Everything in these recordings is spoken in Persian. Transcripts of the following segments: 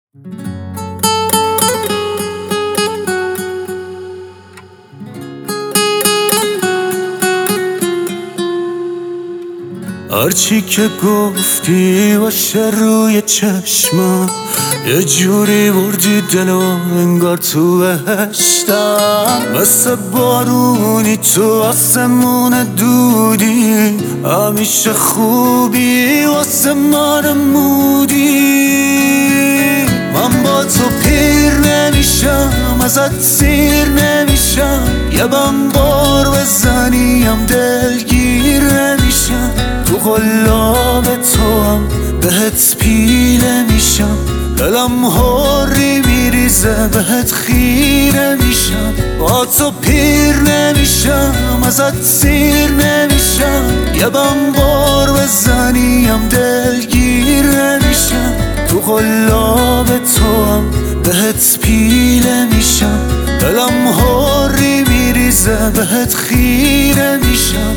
هرچی که گفتی باشه روی چشمم، یه جوری بردی دلو انگار تو بهشتم. مثل بارونی تو آسمون دودی، همیشه خوبی واسه من مودی. من با تو پیر نمیشم، ازت سیر نمیشم، یه بار بزنیم دلگیر نمیشم. تو قلاب تو هم بهت پیله میشم، دلم هوری میریزه بهت خیره میشم. با تو پیر نمیشم، ازت سیر نمیشم، یه بار بزنیم دلگیر نمیشم. تو قلاب تو هم بهت پیله میشم، دلم هوری میریزه بهت خیره میشم.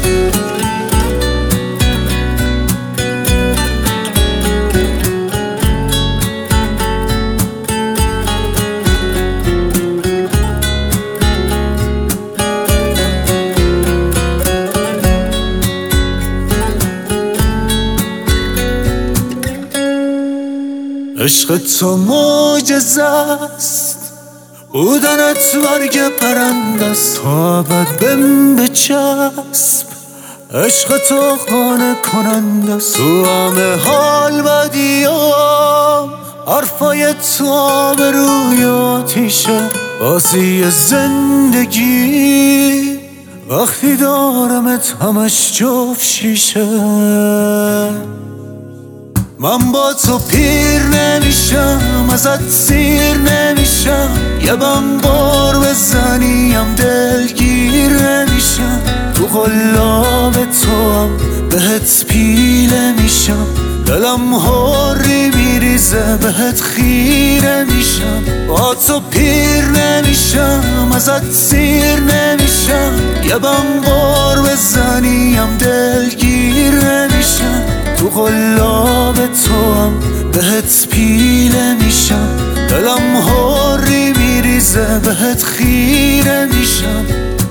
عشق تو معجزه است، بودنت برگ پرنده است، تا ابد بهم بچسب. عشق تو قانع کننده است، تو همه حال بدیام. حرفای تو به روی آتیشه، بازی زندگی. وقتی دارمت همش جفت شیشه. من با تو پیر نمیشم، ازت سیر نمیشم، یه بار بزنیم دلگیر نمیشم. تو قلاب تو هم بهت پیله میشم، دلم هوری میریزه بهت خیره میشم. با تو پیر نمیشم، ازت سیر نمیشم، یه بار بزنیم دلگیر نمیشم. تو قلاب تو هم بهت پیله میشم، دلم هوری میریزه بهت خیره میشم.